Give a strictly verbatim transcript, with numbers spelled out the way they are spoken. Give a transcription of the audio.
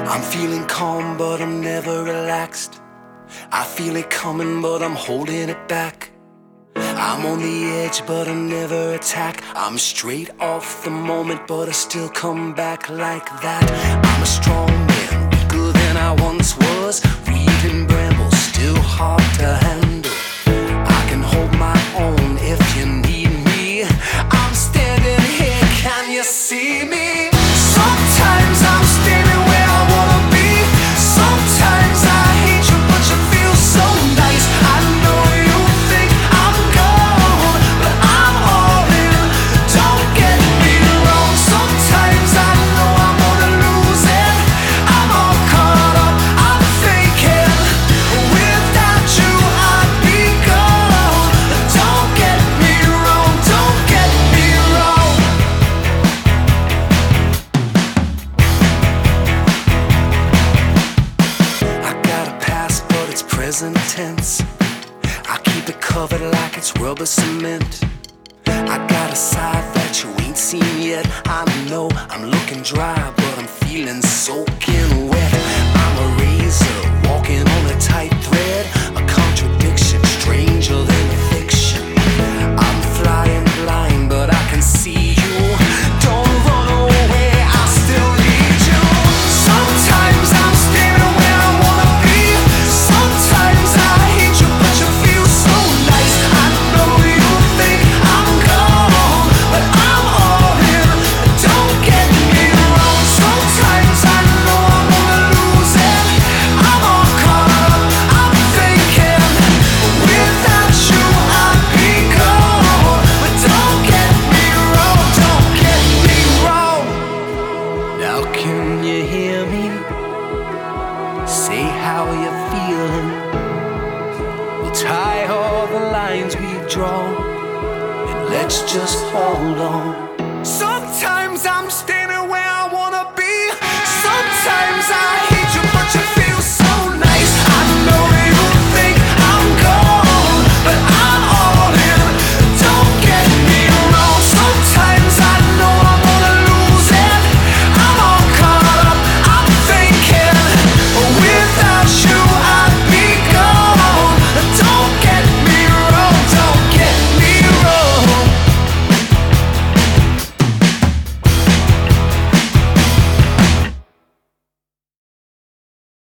I'm feeling calm, but I'm never relaxed. I feel it coming, but I'm holding it back. I'm on the edge, but I never attack. I'm straight off the moment, but I still come back like that. I'm a strong man, weaker than I once was. Reading brambles, still hard to handle. I can hold my own if you need me. I'm standing here, can you see me? Sometimes I'm standing where I wanna be. Sometimes I hate you, but you feel so nice. I know you think I'm gone, but I'm all in. Don't get me wrong. Sometimes I know I'm gonna lose it. I'm all caught up, I'm thinking without you I'd be gone. Don't get me wrong, don't get me wrong. I got a past, but it's present tense. I keep it covered like it's rubber cement. I got a side that you ain't seen yet. I know I'm looking dry, but I'm feeling soaking wet. I'm a razor walking on a tight thread, a contradiction stranger than fiction. I'm flying blind, but I can see you. Don't run away, I still need you. Sometimes I'm standing where I wanna be. Sometimes I hate you, but you feel so nice. I know you think I'm gone, but I'm all in. Don't get me wrong. Sometimes I know I'm gonna lose it. I'm all caught up, I'm thinking without you I'd be gone. But don't get me wrong, don't get me wrong. Now can you hear me? Say how you're feeling. We'll tie all the lines we draw, and let's just hold on. Sometimes